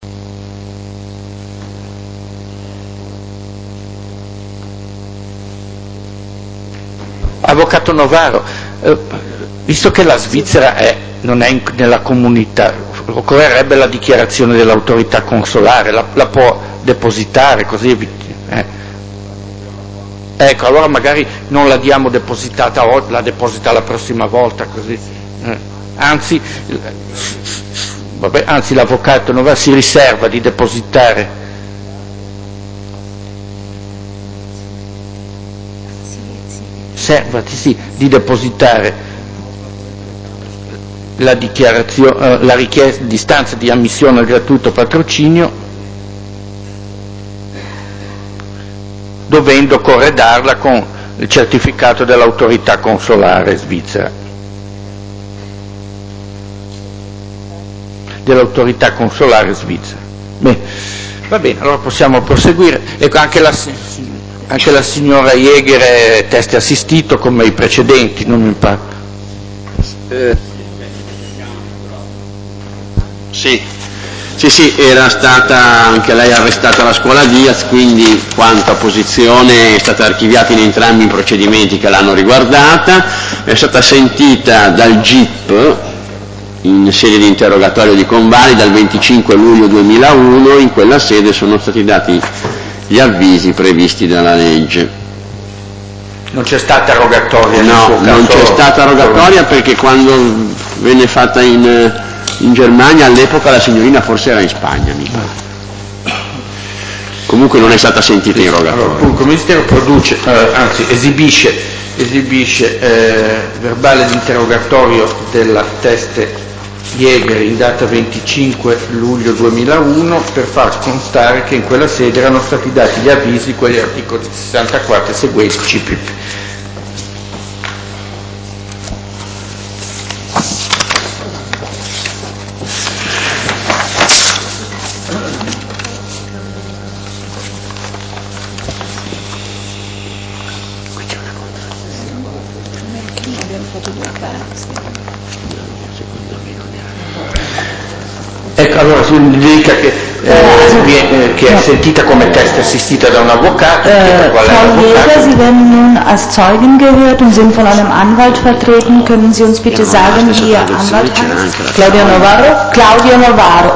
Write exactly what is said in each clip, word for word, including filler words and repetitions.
Avvocato Novaro, eh, visto che la Svizzera è, non è in, nella comunità, occorrerebbe la dichiarazione dell'autorità consolare, la, la può depositare così? Eh. Ecco, allora magari non la diamo depositata oggi, la deposita la prossima volta, così. Eh. Anzi, vabbè, anzi l'avvocato Novaro si riserva di depositare. Servati, sì, di depositare la dichiarazione, eh, la richiesta di istanza di ammissione al gratuito patrocinio, dovendo corredarla con il certificato dell'autorità consolare svizzera, dell'autorità consolare svizzera. Bene, va bene, allora possiamo proseguire. Ecco, anche la Anche la signora Jäger è test assistito come i precedenti, non mi pare. Eh, sì, sì, sì, era stata anche lei arrestata alla scuola Diaz, quindi quanto a posizione è stata archiviata in entrambi i procedimenti che l'hanno riguardata, è stata sentita dal G I P in sede di interrogatorio di convalida il venticinque luglio duemilauno, in quella sede sono stati dati gli avvisi previsti dalla legge. Non c'è stata rogatoria? No, non c'è stata rogatoria perché quando venne fatta in, in Germania all'epoca la signorina forse era in Spagna, mi pare. Comunque non è stata sentita in rogatoria. Allora, il Ministero produce, eh, anzi esibisce, esibisce eh, verbale di interrogatorio della teste Jäger in data venticinque luglio duemilauno per far constare che in quella sede erano stati dati gli avvisi, quelli articoli sessantaquattro e seguenti C P P. Ecco, allora si dica che, eh, viene, che è sentita come test assistita da un avvocato. Äh, Frau Jäger, Sie werden nun als Zeugin gehört und sind von einem Anwalt vertreten. Können Sie uns bitte sagen, wie Ihr Anwalt heißt? Claudio Novaro. Claudio Novaro.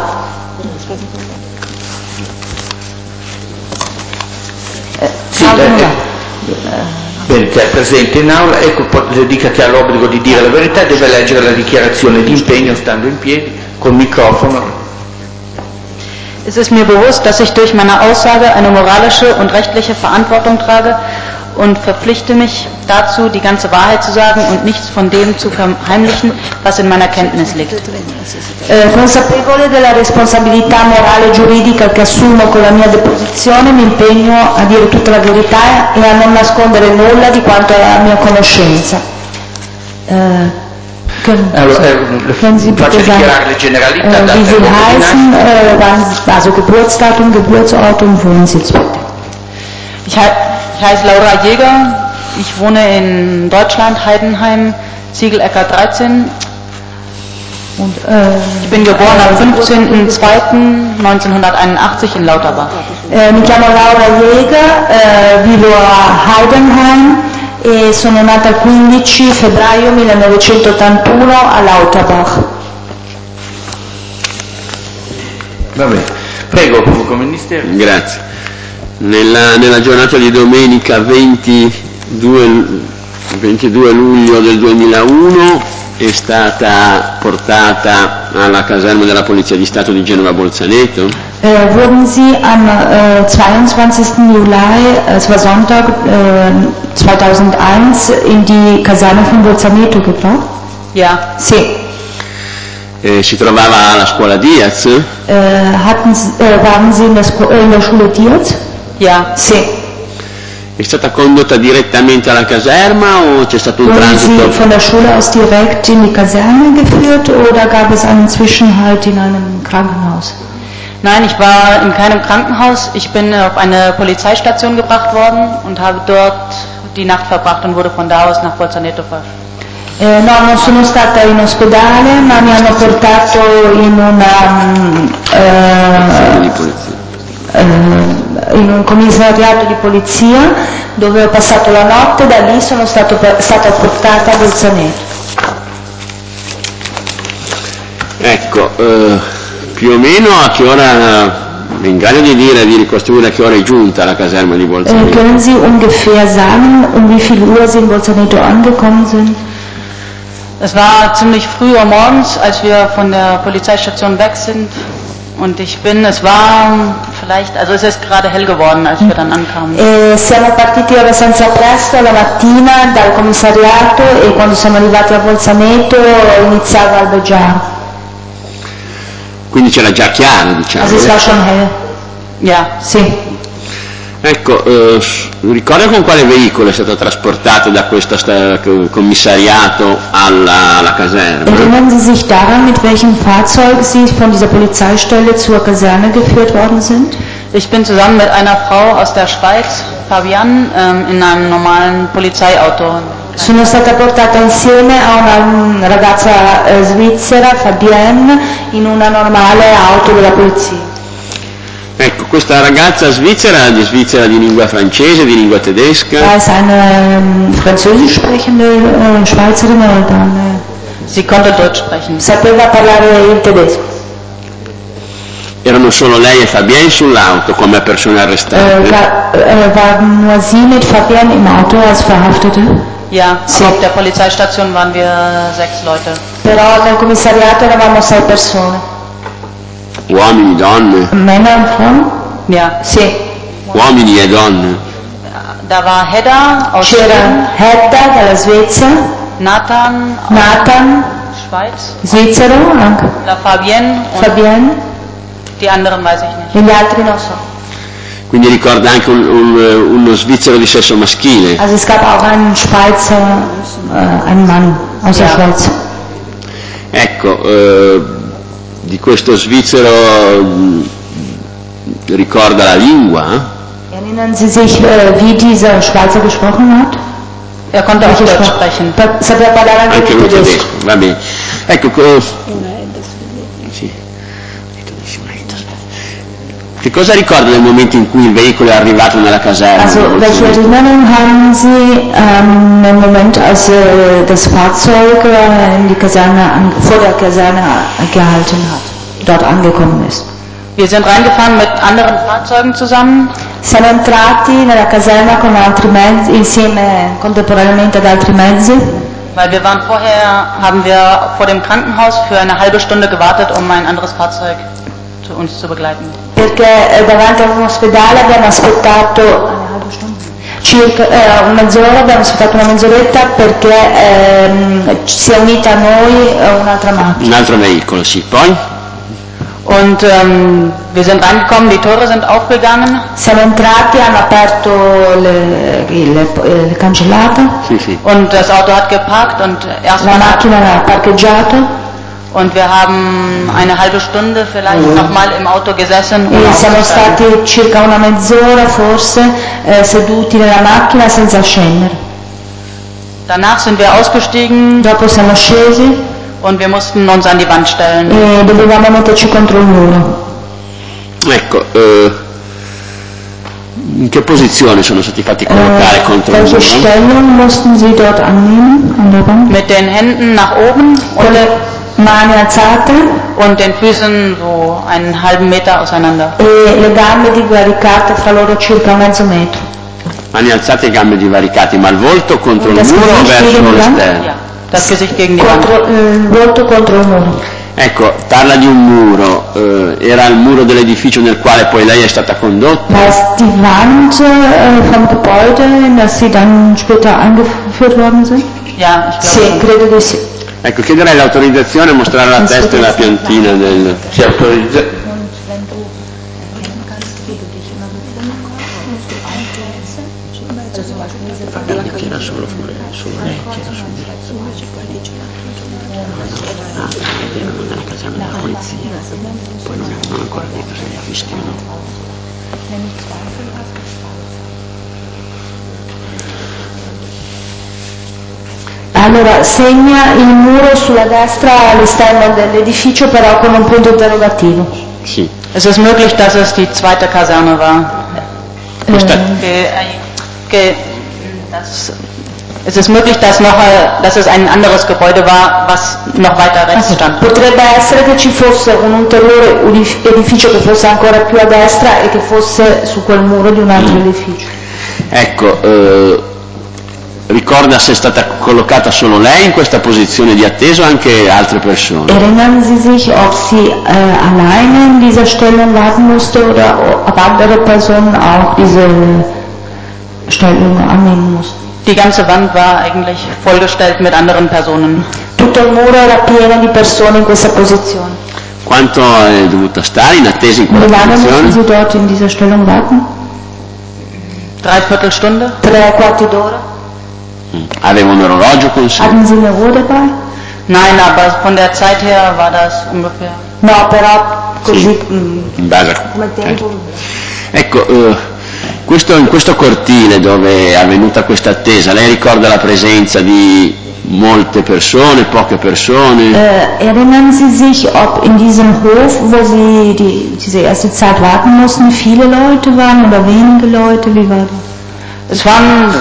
Eh, sì, Claudio Novaro. Bene, che è presente in aula, ecco, le dica che ha l'obbligo di dire la verità, deve leggere la dichiarazione di impegno stando in piedi, col microfono. Es ist mir bewusst, dass ich durch meine Aussage eine moralische und rechtliche Verantwortung trage und verpflichte mich dazu, die ganze Wahrheit zu sagen und nichts von dem zu verheimlichen, was in meiner Kenntnis liegt. Eh, consapevole della responsabilità morale e giuridica che assumo con la mia deposizione, mi impegno a dire tutta la verità e a non nascondere nulla di quanto è a mia conoscenza. Eh, Allora, eh, faccio dichiarare le generalità. Äh, wie Sie heißen, äh, wann, also Geburtsdatum, Geburtsort und Wohnsitz bitte. Ich, he ich heiße Laura Jäger, ich wohne in Deutschland, Heidenheim, Ziegelecker dreizehn. Und, äh, ich bin geboren am fünfzehnten zweiten neunzehnhunderteinundachtzig in Lauterbach. Eh, mi chiamo Laura Jäger, eh, vivo a Heidenheim e sono nata il quindici febbraio millenovecentottantuno a Lauterbach. Va bene. Prego, Pubblico Ministero. Grazie. Nella, nella giornata di domenica ventidue, ventidue luglio del duemilauno è stata portata alla caserma della Polizia di Stato di Genova Bolzaneto. Äh, wurden Sie am äh, zweiundzwanzigsten Juli, äh, es war Sonntag äh, zweitausendeins, in die Kaserne von Bolzaneto gebracht? Ja. Sì. Eh, si trovava alla scuola Diaz? Äh, hatten, äh, waren Sie in der, Scu- äh, in der Schule Diaz? Ja. Sì. È stata condotta direttamente alla caserma o c'è stato un Wurden transito? Sie von der Schule aus direkt in die Kaserne geführt oder gab es einen Zwischenhalt in einem Krankenhaus? Nein, ich war in keinem Krankenhaus. Ich bin auf eine Polizeistation gebracht worden und habe dort die Nacht verbracht und wurde von da aus nach Bolzaneto verbracht. Eh, no, non sono stata in ospedale, ma mi hanno portato in una, eh, polizia. Eh, in un commissariato di polizia dove ho passato la notte, da lì sono stato, stata portata a Bolzaneto. Ecco, eh, più o meno a che ora, in grado di dire, di ricostruire a che ora è giunta la caserma di Bolzaneto? Äh, können Sie ungefähr sagen, um wie viel Uhr Sie in Bolzaneto angekommen sind? Es war ziemlich früh Uhr morgens, als wir von der Polizeistation weg sind. Und ich bin, es war vielleicht, also es ist gerade hell geworden, als wir dann ankamen. E siamo partiti abbastanza presto la mattina dal commissariato e quando siamo arrivati a Bolzaneto iniziava a albeggiare. Quindi c'era già chiaro, diciamo. Also es war schon hell. Ja. Sì. Ecco, eh, ricorda con quale veicolo è stato trasportato da questo sta- commissariato alla, alla caserma? Erinnern Sie sich daran, mit welchem Fahrzeug Sie von dieser Polizeistelle zur Kaserne geführt worden sind? Ich bin zusammen mit einer Frau aus der Schweiz, Fabian, ähm, in einem normalen Polizeiauto. Sono stata portata insieme a una ragazza eh, svizzera, Fabienne, in una normale auto della polizia. Ecco, questa ragazza svizzera, di Svizzera di lingua francese, di lingua tedesca? Da ist eine ähm, französisch sprechende äh, Schweizerin oder eine... Sie konnte Deutsch sprechen. Sapeva parlare il tedesco. Erano solo lei e Fabienne sull'auto come persone arrestate? Äh, war, äh, waren nur Sie mit Fabienne im Auto als Verhaftete? Ja, Sì. aber auf der Polizeistation waren wir sechs Leute. Però nel commissariato eravamo sei persone. Uomini, donne? Männer und Frauen? Ja. Sì. Uomini e donne? Da war Hedda aus C'era Schweden, Hedda dalla Svezia, Nathan aus Nathan, Schweiz, svizzero anche, La Fabienne und Fabienne, die anderen weiß ich nicht. e gli altri non so. Quindi ricorda anche un, un, uno svizzero di sesso maschile? Also es gab auch einen Schweizer, äh, einen Mann aus der Ja. Schweiz. Ecco, eh, di questo svizzero mh, ricorda la lingua? Erinnern Sie sich, äh, wie dieser Schweizer gesprochen hat? Er konnte auch Welche Deutsch Sprache? sprechen. Pa- sapeva parlare anche, Anche il lui tedesco. tedesco, va bene. Ecco, co- sì. Che cosa ricorda del momento in cui il veicolo è arrivato nella caserma? Also, welche Erinnerung haben Sie ähm, im Moment, als äh, das Fahrzeug äh, in die Kaserne, an, vor der Kaserne gehalten hat, dort angekommen ist? Wir sind reingefahren mit anderen Fahrzeugen zusammen. Siamo entrati nella caserma con altri mezzi, insieme contemporaneamente ad altri mezzi, Weil wir waren vorher, haben wir vor dem Krankenhaus für eine halbe Stunde gewartet, um ein anderes Fahrzeug zu uns zu begleiten. perché eh, davanti a un ospedale abbiamo aspettato circa eh, mezz'ora, abbiamo aspettato una mezz'oretta perché ehm, si è unita a noi eh, un'altra macchina. Un altro veicolo, sì. Poi? Und ähm, wir sind reingekommen, die Tore sind aufgegangen. Siamo entrati, hanno aperto le, le, le cancellate, Sì, sì. Und das Auto hat geparkt und la erstmal macchina era parcheggiata und wir haben eine halbe Stunde vielleicht nochmal im Auto gesessen und e siamo ausgestanden. stati circa una mezz'ora forse eh, seduti nella macchina senza scendere. Danach sind wir ausgestiegen Dopo siamo scesi und wir mussten uns an die Wand stellen. e dovevamo metterci contro il muro. Ecco, eh, in che posizione sono stati fatti collocare Äh, contro il welche muro? Stellung mussten Sie dort annehmen an der Wand? Mit den Händen nach oben Con und, le mani alzate und den Füßen so einen halben Meter auseinander. e le gambe divaricate fra loro circa mezzo metro. Mani alzate e gambe divaricate, ma il volto contro il Das muro o Gesicht verso gegen die Wand? l'esterno? Ja, das Gesicht gegen die Wand. Contro, eh, il volto contro il muro. Ecco, parla di un muro, eh, era il muro dell'edificio nel quale poi lei è stata condotta? War es die Wand äh, vom Gebäude, in das Sie dann später eingeführt worden sind? Ja, ich Sì, glaube. credo di sì. Ecco, chiederei l'autorizzazione a mostrare la testa e la piantina del... Si autorizza. C'era solo, solo lei, c'era solo Ah, erano nella caserma della polizia, poi non avevano ancora detto se era fischio o no. Allora, segna il muro sulla destra all'esterno dell'edificio, però con un punto interrogativo. Sì. Es ist möglich, dass es die zweite Kaserne war. Questa, Che, che, das, es ist möglich, dass, noch, dass es ein anderes Gebäude war, was noch weiter rechts stand. Potrebbe essere che ci fosse un ulteriore edificio che fosse ancora più a destra e che fosse su quel muro di un altro mm. edificio. Ecco, eh, ricorda se è stata collocata solo lei in questa posizione di attesa o anche altre persone? Erinnern Sie sich, ob sie äh, alleine in dieser Stellung warten musste oder ob andere Personen auch diese Stellung annehmen mussten? Die ganze Wand war eigentlich vollgestellt mit anderen Personen. Tutto il muro era pieno di persone in questa posizione. Quanto è dovuta stare in attesa in quella Wie lange posizione? mussten Sie dort in dieser Stellung warten? Dreiviertel Stunde. Tre quarti d'ora. Aveva un orologio con sé? Hatten Sie eine Uhr dabei? Nein, aber von der Zeit her war das ungefähr. No, però così Sì, in base a... come tempo. Eh. Ecco, eh, questo, in questo cortile dove è avvenuta questa attesa, lei ricorda la presenza di molte persone, poche persone? Äh, erinnern Sie sich, ob in diesem Hof, wo Sie die, diese erste Zeit warten mussten, viele Leute waren oder wenige Leute? Wie war das? Es waren,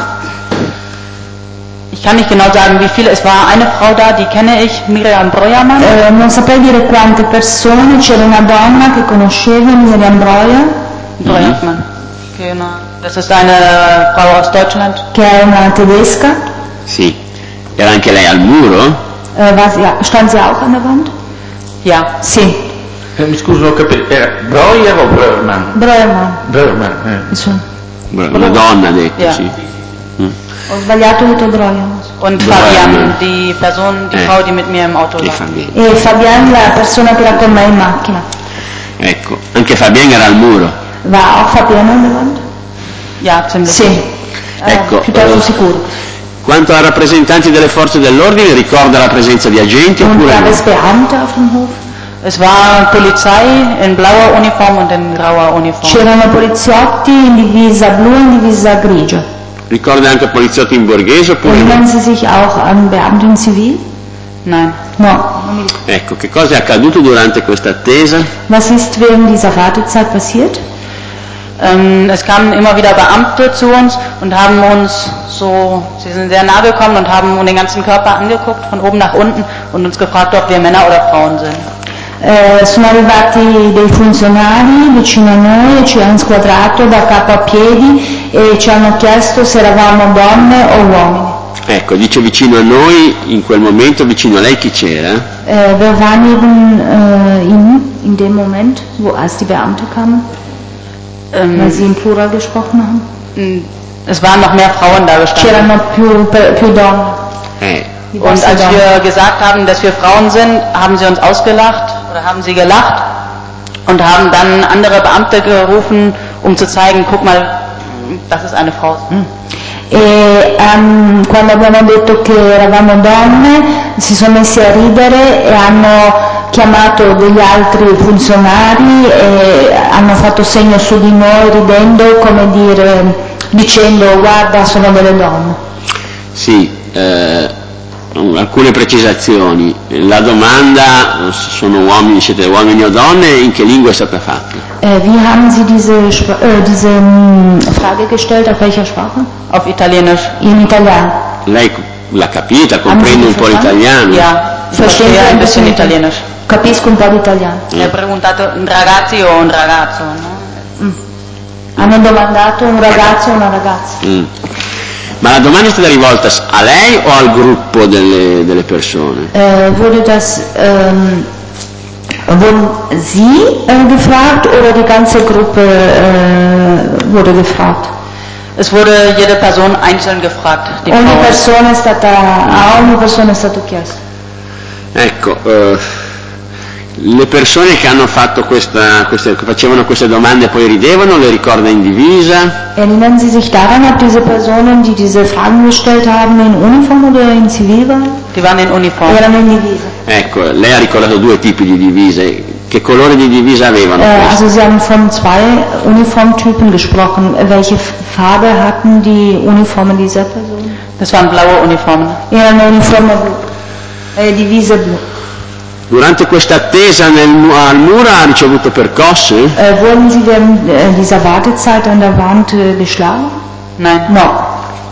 ich kann nicht genau sagen, wie viele, es war eine Frau da, die kenne ich, Miriam Breuermann. Eh, non saprei dire quante persone, c'era una donna che conoscevo, Miriam Breuer. Breuermann, genau. Das ist eine Frau aus Deutschland. Che è una tedesca. Sì. Era anche lei al muro? Eh, war sie, stand sie auch an der Wand? Ja. Sì. Eh, mi scuso, non ho capito, era Breuer o Breuermann? Breuermann. Breuermann, eh. Insomma. Una donna ha detto, Ja. sì. Mm. Ho sbagliato, ho detto Breuer. Und Breuermann. Fabian, die Person, die Eh. Frau, die mit mir im Auto Che war. Fabienne. E Fabian, la persona che era con me in macchina. Ecco, anche Fabienne era al muro. War auch Fabian an der Wand? Ja, ziemlich. Sì. Eh, Ecco, piuttosto eh, sicuro. Quanto a rappresentanti delle forze dell'ordine, ricorda la presenza di agenti Und oppure gab no? es Beamte auf dem Hof? Es war Polizei in blauer Uniform und in grauer Uniform. C'erano poliziotti in divisa blu e in divisa grigia. Ricorda anche poliziotti in borghese oppure no? Erinnern Sie sich auch an Beamte in Zivil? Nein. No. Ecco, che cosa è accaduto durante questa attesa? Was ist während dieser Wartezeit passiert? Ähm, es kamen immer wieder Beamte zu uns und haben uns so, sie sind sehr nah gekommen und haben den ganzen Körper angeguckt, von oben nach unten und uns gefragt, ob wir Männer oder Frauen sind. Eh, sono arrivati dei funzionari vicino a noi e ci hanno squadrato da capo a piedi e ci hanno chiesto se eravamo donne o uomini. Ecco, dice vicino a noi, in quel momento vicino a lei chi c'era? Äh, wer war neben äh, Ihnen in dem Moment, wo als die Beamte kamen, Ähm, weil Sie im Plural gesprochen haben? Es waren noch mehr Frauen da gestanden. C'erano più, più donne. Eh, Und als wir gesagt haben, dass wir Frauen sind, haben sie uns ausgelacht oder haben sie gelacht und haben dann andere Beamte gerufen, um zu zeigen, guck mal, das ist eine Frau. Mm. E um, quando abbiamo detto che eravamo donne si sono messi a ridere e hanno chiamato degli altri funzionari e hanno fatto segno su di noi ridendo, come dire, dicendo guarda sono delle donne. sì, eh, alcune precisazioni. La domanda, sono uomini, siete uomini o donne, in che lingua è stata fatta? Äh, wie haben Sie diese, äh, diese mh, Frage gestellt, auf welcher Sprache? Auf Italienisch. In Italiano. Lei l'ha capita, comprende un po' l'italiano? Ja, ich Verstehen verstehe Sie ein ein bisschen bisschen Italienisch. Capisco un po' di italiano. Er hat preguntato un ragazzi o un ragazzo, no? Mm. Hanno domandato un ragazzo o una ragazza. Mm. Ma la domanda è stata rivolta a lei o al gruppo delle, delle persone? Äh, wurde das, ähm, wurden Sie äh, gefragt oder die ganze Gruppe äh, wurde gefragt? Es wurde jede Person einzeln gefragt. Die Ogni Frau. persona è stata, a ogni persona è stato chiesto. Ecco, eh, le persone che hanno fatto questa, queste, che facevano queste domande e poi ridevano, le ricorda in divisa? Erinnern Sie sich daran, ob diese Personen, die diese Fragen gestellt haben, in Uniform oder in Zivil waren? Die waren in Uniform. Erano in divisa. Ecco, lei ha ricordato due tipi di divise. Che colore di divisa avevano? Äh, queste? also Sie haben von zwei Uniformtypen gesprochen. Welche Farbe hatten die Uniformen dieser Personen? Das waren blaue Uniformen. Erano uniforme blu, äh, divise blu. Durante questa attesa nel, al muro ha ricevuto percosse? Äh, wurden Sie während äh, dieser Wartezeit an der Wand äh, geschlagen? Nein. No.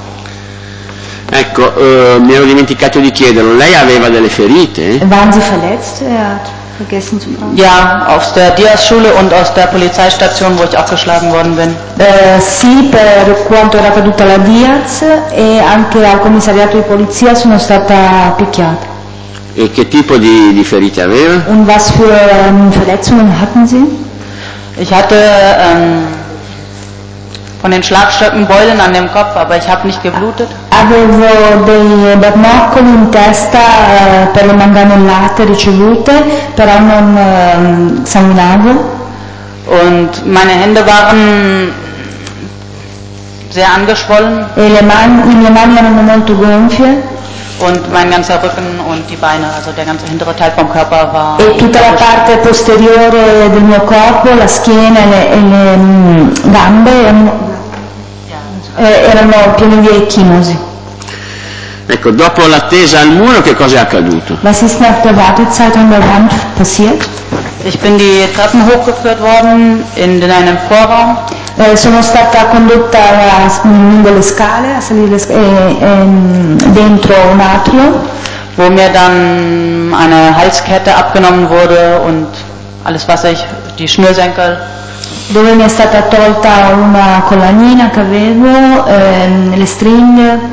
Ecco, eh, mi ero dimenticato di chiederlo, lei aveva delle ferite? Waren Sie verletzt? Er hat vergessen zu fragen. Ja, aus der Diaz-Schule und aus der Polizeistation, wo ich auch geschlagen worden bin. Eh, sì, per quanto era caduta la Diaz e anche al commissariato di polizia sono stata picchiata. E che tipo di, di ferite aveva? Und was für ähm, Verletzungen hatten Sie? Ich hatte ähm, von den Schlagstöcken Beulen an dem Kopf, aber ich habe nicht geblutet. Avevo dei bernoccoli in testa eh, per le manganellate ricevute, però non eh, sanguinavo. Und meine Hände waren sehr angeschwollen. E le, mani, le mie mani erano molto gonfie. Und mein ganzer Rücken und die Beine, also der ganze hintere Teil vom Körper war... E tutta la parte posteriore del mio corpo, la schiena e le, e le mm, gambe erano, eh, erano piene di ecchimosi. Ecco, dopo l'attesa al muro che cosa è accaduto? Was ist nach der Wartezeit an der Wand passiert? Ich bin die Treppen hochgeführt worden in, in einem Vorraum. Eh, sono stata condotta a, lungo le scale, a salire le scale, eh, eh, dentro un atrio. Wo mir dann eine Halskette abgenommen wurde und alles, was ich, die Schnürsenkel. Dove mi è stata tolta una collanina che avevo, eh, le stringhe.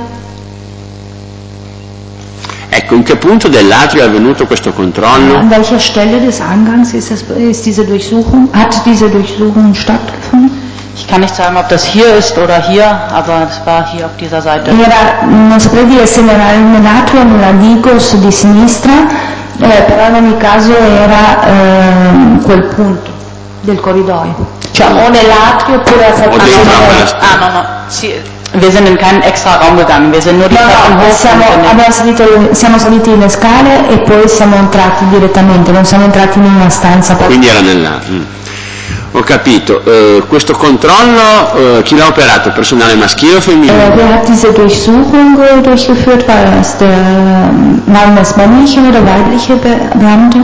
Ecco, in che punto dell'atrio è avvenuto questo controllo? An welcher Stelle des Eingangs ist, das, ist diese Durchsuchung, hat diese Durchsuchung stattgefunden? Ich kann nicht sagen, ob das hier ist oder hier, aber es war hier auf dieser Seite. Era, non saprei dire se era nell'atrio o nella Digos di sinistra, eh, però in ogni caso era eh, quel punto del corridoio. Cioè o nell'atrio oppure a O dentro Ah, no, no. Sì, wir sind in keinen extra Raum gegangen, wir sind nur die No, Treppen no, hoch. siamo, abbiamo salito, siamo saliti le scale e poi siamo entrati direttamente, non siamo entrati in una stanza. Quindi era nell'atrio. Mm. Ho capito. Eh, questo controllo, eh, chi l'ha operato? Personale maschile o femminile? Äh, wer hat diese Durchsuchung äh, durchgeführt? War das der Mann, das männliche oder weibliche Be Beamte?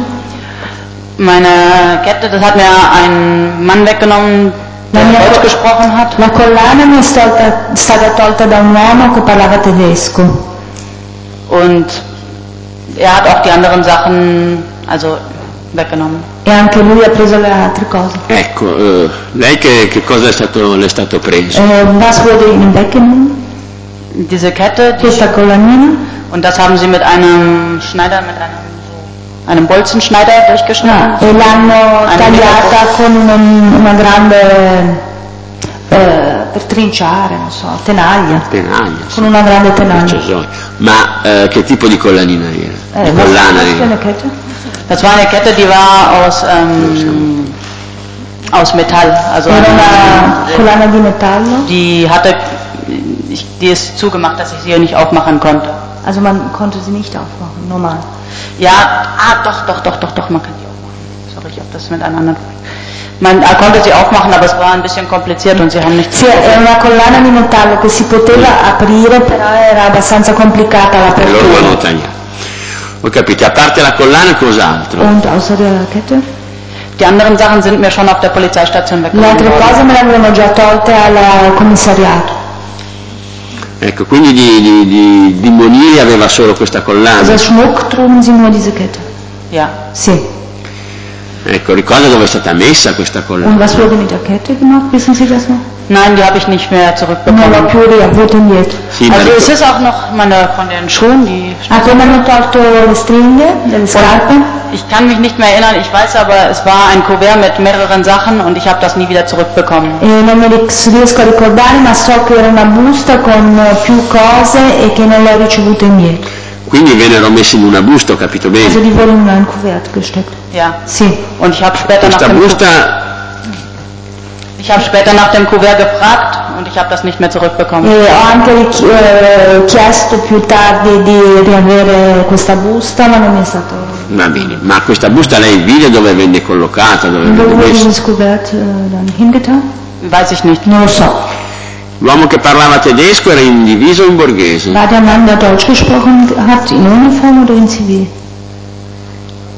Meine Kette, das hat mir ein Mann weggenommen, der Deutsch gesprochen hat. La collana mi è stolta, stata tolta da un uomo che parlava tedesco. Und er hat auch die anderen Sachen, also weggenommen. E anche lui ha preso le altre cose. Ecco, eh, lei che, che cosa è stato, le è stato preso? Äh, was wurde Ihnen weggenommen? Diese Kette, die Questa collanina? und das haben sie mit einem Schneider, mit einem, einem Bolzenschneider durchgeschnitten. Ah, e l'hanno Eine tagliata con un, una grande, eh, per trinciare, non so, tenaglia. Tenaglia. Con una grande tenaglia. Accessorio. Ma eh, che tipo di collanina era? Eh, Di collana was ist für era? eine Kette? Das war eine Kette, die war aus, ähm, aus Metall. Also Era una collana di metallo. die hatte, ich, die ist zugemacht, dass ich sie nicht aufmachen konnte. Also man konnte sie nicht aufmachen, normal. Ja, ah, doch, doch, doch, doch, doch, man kann die aufmachen. Sorry, ich habe das mit einem anderen. Man er konnte sie aufmachen, aber es war ein bisschen kompliziert und sie haben nicht. Sì, era una collana di metallo che si poteva aprire, però era abbastanza complicata E loro l'apertura. l'hanno tagliata. Ho capito, a parte la collana cos'altro? Und außer der Kette? Die anderen Sachen sind mir schon auf der Polizeistation Le weggenommen altre cose worden. me le avevano già tolte al commissariato. Ecco, quindi di, di, di, di monili aveva solo questa collana. Also Schmuck trugen sie nur diese Kette. Ja. Sì. Ecco, ricorda dove è stata messa questa collana? Und was wurde mit der Kette gemacht? Wissen Sie das noch? Nein, die habe ich nicht mehr Non l'ho zurückbekommen. più riavuto indietro. Sì, ma Also ricor- es ist auch noch meine von den Schuhen, die Ah, come hanno tolto le stringhe delle scarpe? ich kann mich nicht mehr erinnern, ich weiß aber, es war ein Kuvert mit mehreren Sachen und ich habe das nie wieder zurückbekommen. E non mi riesco a ricordare, ma so che era una busta con più cose e che non l'ho ricevuta indietro. Quindi vennero messi in una busta, ho capito Also bene. die wurden in ein Kuvert gesteckt. Ja. Sì. Und ich habe später nach Questa dem busta, ich habe später nach dem Kuvert gefragt und ich habe das nicht mehr zurückbekommen. E ho anche richi- eh, chiesto più tardi di riavere questa busta, ma non mi è stato. va bene, ma questa busta lei vide dove venne collocata, dove Wo venne wurde messa? dieses Kuvert äh, dann hingetan? Weiß ich nicht. Non lo so. L'uomo che parlava tedesco era in divisa o in borghese? War der Mann, der Deutsch gesprochen hat, in Uniform oder in Zivil?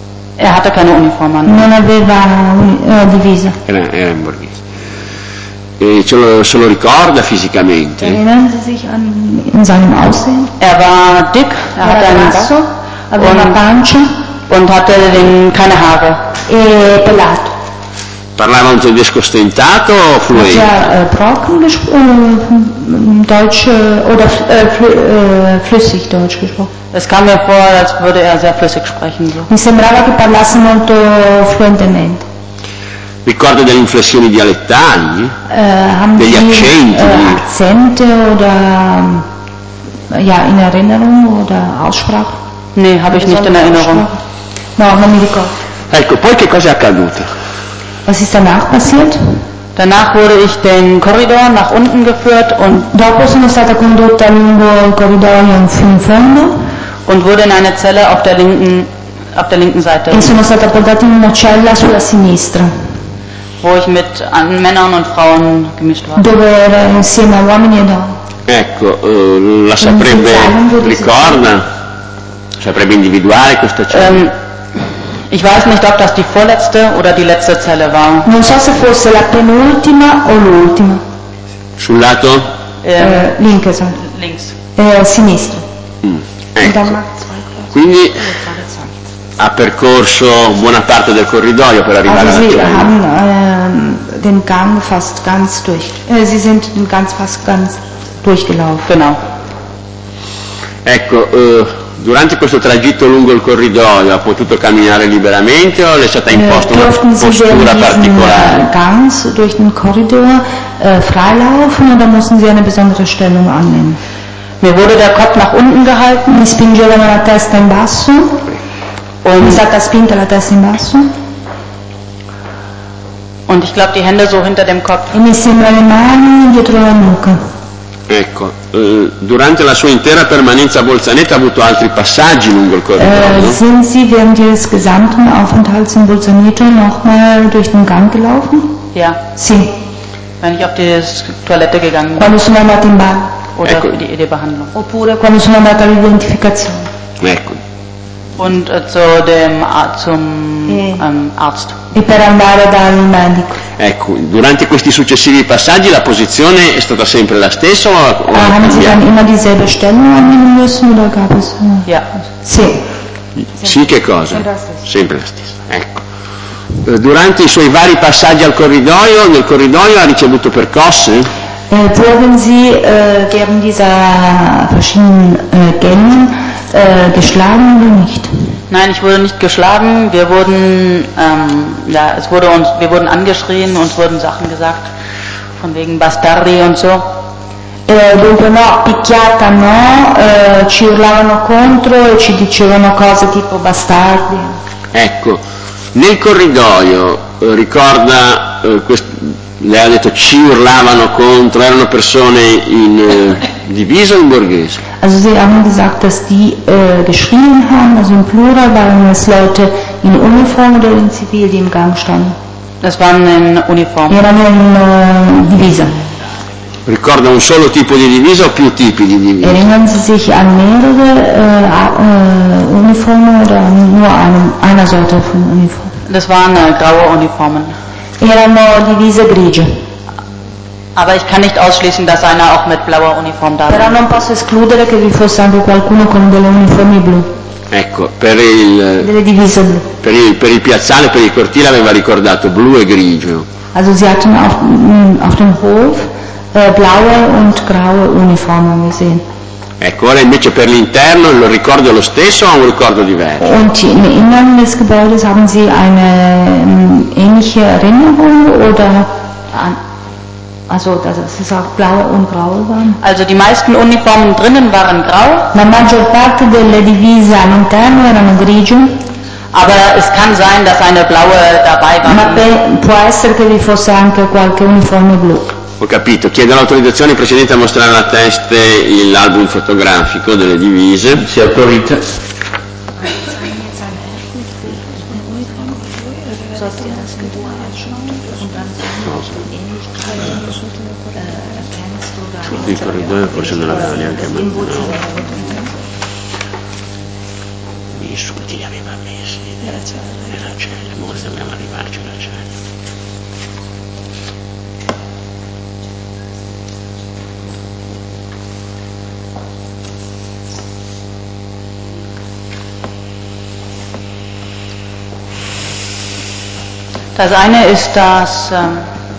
Er hatte keine Uniform an. Non aveva uh, divisa. Era, era in borghese. E ce lo, se lo ricorda fisicamente? Erinnern Sie sich an in seinem Aussehen? Er war dick, er hatte einen basso, Bauch aveva una pancia und hatte den, keine Haare. e pelato. Parlava un tedesco stentato o Hat fluente? er äh, trocken gesprochen, äh, Deutsch äh, oder äh, flü äh, flüssig Deutsch gesprochen? Es kam mir vor, als würde er sehr flüssig sprechen. So. Mi sembrava che parlasse molto fluentemente. Ricorda delle inflessioni dialettali? Äh, haben Degli Sie accenti? äh, Akzente oder äh, ja, in Erinnerung oder Aussprache? Nee, habe ich nicht in Erinnerung. No, non mi ricordo. Ecco, poi che cosa è accaduto? Was ist danach passiert? Danach wurde ich den Korridor nach unten geführt und, Dopo sono stata condotta lungo il corridoio fino in fondo und wurde in eine Zelle auf der linken, auf der linken Seite, e sono stata portata in una cella sulla sinistra, wo ich mit an Männern und Frauen gemischt war. dove ero insieme a uomini e donne. Ecco, eh, la saprebbe, ricorda? Saprebbe individuare questa cella? Ähm, ich weiß nicht, ob das die vorletzte oder die letzte Zelle war. Non so se fosse la penultima o l'ultima. Sul lato? Ähm, Eh, linke Seite. links. Eh, sinistra. Mm, E ecco. dann- Quindi ha percorso buona parte del corridoio per arrivare Also alla Sie cella. haben ähm, den Gang fast ganz durch. Äh, Sie sind den Gang fast ganz durchgelaufen. Genau. Ecco, eh, durante questo tragitto lungo il corridoio ha potuto camminare liberamente o le è stata imposta Äh, una durften Sie postura während diesen particolare? äh, Gangs durch den Korridor äh, freilaufen oder mussten Sie eine besondere Stellung annehmen? Mir wurde der Kopf nach unten gehalten Mi spingevano la testa in basso, mi è und, stata spinta la testa in basso und ich glaube die Hände so hinter dem Kopf. e mi sembra le mani dietro la nuca. Ecco, eh, durante la sua intera permanenza a Bolzaneto ha avuto altri passaggi lungo il Äh, corridoio? sind Sie während Ihres gesamten Aufenthalts in Bolzaneto nochmal durch den Gang gelaufen? Ja, Sì. wenn ich auf die Toilette gegangen bin Quando sono andata in bar oder Ecco. für die E D-Behandlung. oppure quando sono andata all'identificazione. Ecco, Und äh, zu dem Ar- zum Eh. ähm, Arzt. E per andare dal medico. ecco, durante questi successivi passaggi la posizione è stata sempre la stessa o ha, o Äh, ha haben Sie dann cambiato? immer dieselbe Stellung annehmen müssen oder gab es? Äh, Ja. sì. Sì, che cosa? Sempre la stessa. Sempre la stessa, ecco. Eh, Durante i suoi vari passaggi al corridoio, nel corridoio ha ricevuto percosse? Äh, wurden Sie äh, während dieser verschiedenen äh, Gängen äh, geschlagen oder nicht? Nein, ich wurde nicht geschlagen. Wir wurden, ähm, ja, es wurde uns, wir wurden angeschrien, uns wurden Sachen gesagt, von wegen Bastardi und so. Eh, dunque no, picchiata no, eh, ci urlavano contro e ci dicevano cose tipo bastardi. Ecco, nel corridoio eh, ricorda, eh, quest- lei ha detto ci urlavano contro, erano persone in eh, divisa o in borghese? Also Sie haben gesagt, dass die äh, geschrien haben, also im Plural waren es Leute in Uniform oder in Zivil, die im Gang standen. Es waren in Uniform. Erano in äh, Divisa. Ricorda un solo tipo di divisa o più tipi di divisa? Erinnern Sie sich an mehrere äh, äh, Uniformen oder nur eine, einer Sorte von Uniform? Das waren äh, graue Uniformen. Erano divise grigie. Aber ich kann nicht ausschließen, dass einer auch mit blauer Uniform da Però war. non posso escludere che vi fosse anche qualcuno con delle uniformi blu, Ecco, per il, delle divise blu. per il, per il piazzale, per il cortile aveva ricordato blu e grigio. Also sie hatten auf, mh, auf dem Hof äh, blaue und graue Uniformen gesehen. Ecco, ora invece per l'interno lo ricordo lo stesso o ha un ricordo diverso? Und im Innern des Gebäudes haben Sie eine mh, ähnliche Erinnerung oder an, also dass es auch blaue und graue waren? Also die meisten Uniformen drinnen waren grau, La maggior parte delle divise all'interno erano grigie, aber es kann sein, dass eine blaue dabei ma war. pe- può essere che vi fosse anche qualche uniforme blu. Ho capito, chiedo l'autorizzazione precedente a mostrare alla teste l'album fotografico delle divise. Si autorizza. Tutto il corridoio forse non l'aveva neanche mandato. gli insulti li aveva messi nella cella, ora dobbiamo arrivarci alla cella. Das eine ist das... Ähm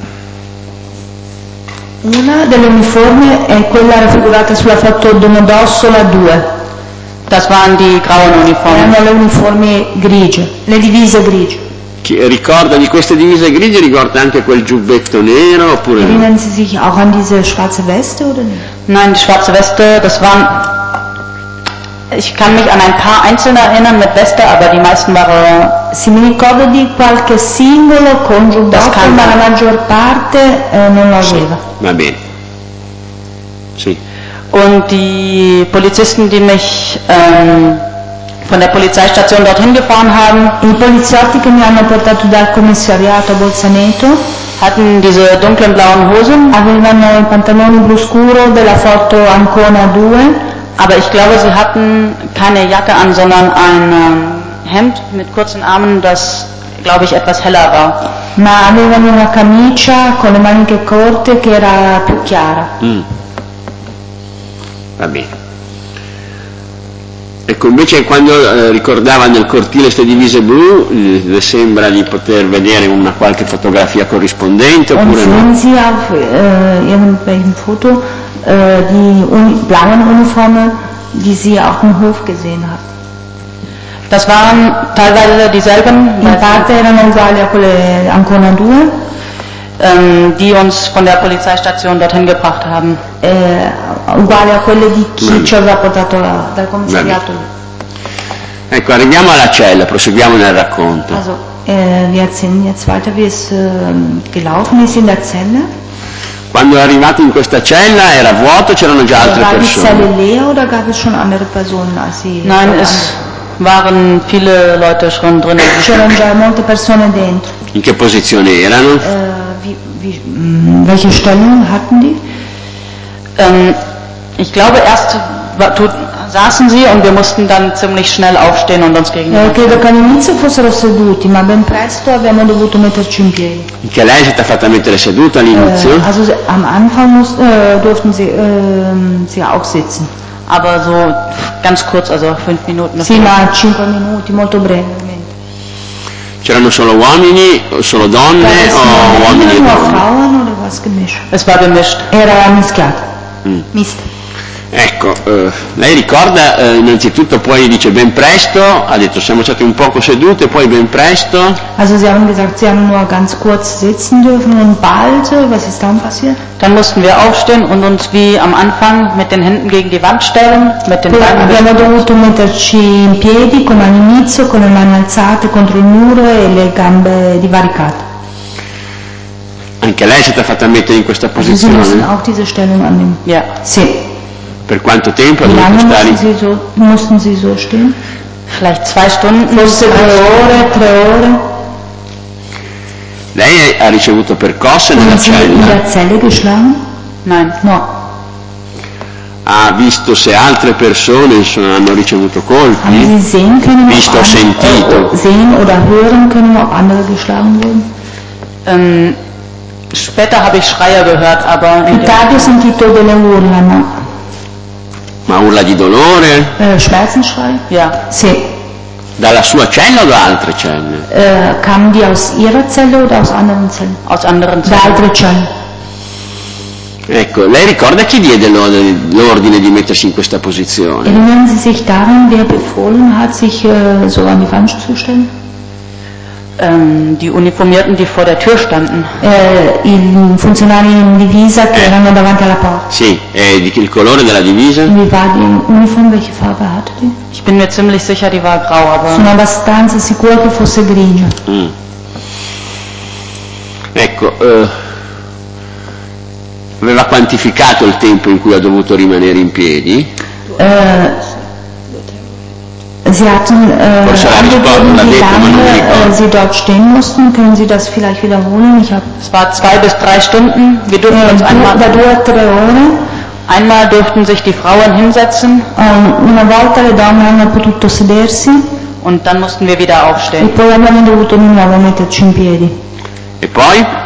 Una delle uniformi è quella raffigurata sulla foto Domodossola due. Das waren die grauen Uniformen. Erano le uniformi grigie, le divise grigie. Chi ricorda di queste divise grigie, ricorda anche quel giubbetto nero oppure no? Erinnern Sie sich auch an diese schwarze Weste oder nicht? Nein, die schwarze Weste, das waren... Ich kann mich an ein paar einzelne erinnern mit Weste, aber die meisten waren... Se mi ricordo di qualche singolo con giubbotto, ma la maggior parte eh, non lo aveva. Va bene. Sì. Und die Polizisten, die mich ähm, von der Polizeistation dorthin gefahren haben, I poliziotti che mi hanno portato dal commissariato a Bolzaneto hatten diese dunklen blauen Hosen, avevano i pantaloni blu scuro della foto Ancona due, aber ich glaube, sie hatten keine Jacke an, sondern ein ähm, Hemd mit kurzen Armen, das, glaube ich, etwas heller war. ma avevano una camicia con le maniche corte che era più chiara. Mm. Va bene. Ecco, invece quando eh, ricordava nel cortile queste divise blu, eh, le sembra di poter vedere una qualche fotografia corrispondente Und oppure sehen no? Sie auf äh, irgendwelchen Foto äh, die uni blauen Uniformen, die Sie auf dem Hof gesehen haben? Das waren teilweise dieselben, In parte erano uguali a quelle Ancona due, ähm, die uns von der Polizeistation dorthin gebracht haben. eh, uguali a quelle di chi Mm. ci aveva portato la, dal commissariato lì. Ecco, arriviamo alla cella, proseguiamo nel racconto. Also, äh, wir erzählen jetzt weiter, wie es äh, gelaufen ist in der Zelle. Quando è arrivato in questa cella era vuoto, c'erano già altre War die persone? Zelle leer oder gab es schon andere Personen als Sie? Nein, dort es waren viele Leute schon drin. an- C'erano già molte persone dentro. In che posizione erano? Äh, wie, wie, mh, welche Stellung hatten die? Ähm, ich glaube, erst war, tut, saßen sie und wir mussten dann ziemlich schnell aufstehen und uns gegen die Eh, Wand credo stellen. che all'inizio fossero seduti, ma ben presto abbiamo dovuto metterci in piedi. Che lei si è fatta mettere seduta all'inizio? Äh, also se- am Anfang muss, äh, durften sie, ähm, sie auch sitzen. Aber so ganz kurz, also fünf Minuten. Sì, ma cinque minuti, molto brevemente. C'erano solo uomini, o solo donne Gab es o nur uomini e Männer, nur donne? Frauen oder was gemischt? Es war gemischt. Era mischiato, Mm. misto. Ecco, eh, lei ricorda eh, innanzitutto, poi dice ben presto, ha detto siamo stati un poco sedute, poi ben presto, Also Sie haben gesagt, Sie haben nur ganz kurz sitzen dürfen und bald, äh, was ist dann passiert? Dann mussten wir aufstehen und uns wie am Anfang mit den Händen gegen die Wand stellen, mit den Poi Beinen. abbiamo dovuto metterci in piedi come all'inizio, con le mani alzate contro il muro e le gambe divaricate. anche lei è stata fatta mettere in questa Also Sie mussten posizione? auch diese Stellung annehmen. Ja, Sì. Per quanto tempo ha Wie dovuto lange stare? mussten Sie so, mussten Sie so stehen? vielleicht zwei Stunden. Forse due ore, tre ore? Lei ha ricevuto percosse nella Haben Sie in cella? der Zelle geschlagen? Nein. No. Ha visto se altre persone insomma, hanno ricevuto Haben colpi? Sie sehen können, Visto, ob sentito. äh, sehen oder hören können, ob andere geschlagen wurden? Ähm, später habe ich Schreie gehört, aber in Più tardi ho sentito delle urla, no? Ma urla di dolore? Äh, Schmerzenschrei? ja, Sì. Dalla sua cella o da altre celle? Äh, kamen die aus Ihrer Zelle oder aus anderen Zellen? aus anderen Da Zellen. altre Zellen. Ecco, lei ricorda chi diede l'ordine, l'ordine di mettersi in questa posizione? Erinnern Sie sich daran, wer befohlen hat, sich äh, so an die Wand zu stellen? Ähm, die Uniformierten, die vor der Tür standen. Eh, I funzionari in divisa che erano davanti alla porta. Sì, e di che il colore della divisa? Wie war die Uniform? Welche Farbe hatte die? Ich bin mir ziemlich sicher, die war grau, Sono aber abbastanza sicura che fosse grigia. Mm. Ecco, eh, aveva quantificato il tempo in cui ha dovuto rimanere in piedi? Äh, Sie hatten äh, Forse l'ha risposto, angegeben, l'ha wie detto, ma non mi lange ricordo. äh, Sie dort stehen mussten. Können Sie das vielleicht wiederholen? Ich habe es war zwei bis drei Stunden. Wir durften äh, uns da einmal, due o tre ore. einmal durften sich die Frauen hinsetzen Um, una volta le donne hanno potuto sedersi Und dann mussten wir wieder E aufstehen. poi abbiamo dovuto di nuovo metterci in piedi. E poi?